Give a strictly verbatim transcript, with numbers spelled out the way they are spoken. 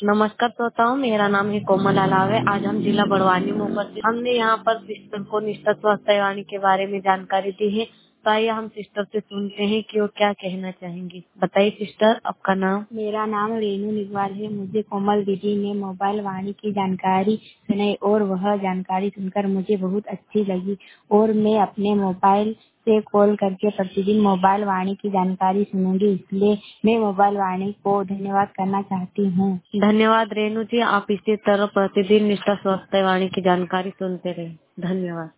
नमस्कार श्रोताओं, मेरा नाम है कोमल अलावे। आज हम जिला बड़वानी में उपस्थित हमने यहाँ पर सिस्टर को निष्ठा स्वास्थ्य वाणी के बारे में जानकारी दी है। तो आइए हम सिस्टर से सुनते हैं कि वो क्या कहना चाहेंगी। बताइए सिस्टर, आपका नाम। मेरा नाम रेनू निगवाल है। मुझे कोमल दीदी ने मोबाइल वाणी की जानकारी सुनाई और वह जानकारी सुनकर मुझे बहुत अच्छी लगी और मैं अपने मोबाइल से कॉल करके प्रतिदिन मोबाइल वाणी की जानकारी सुनूंगी। इसलिए मैं मोबाइल वाणी को धन्यवाद करना चाहती हूँ। धन्यवाद रेनू जी, आप इसी तरह प्रतिदिन निष्ठा स्वास्थ्य वाणी की जानकारी सुनते रहे। धन्यवाद।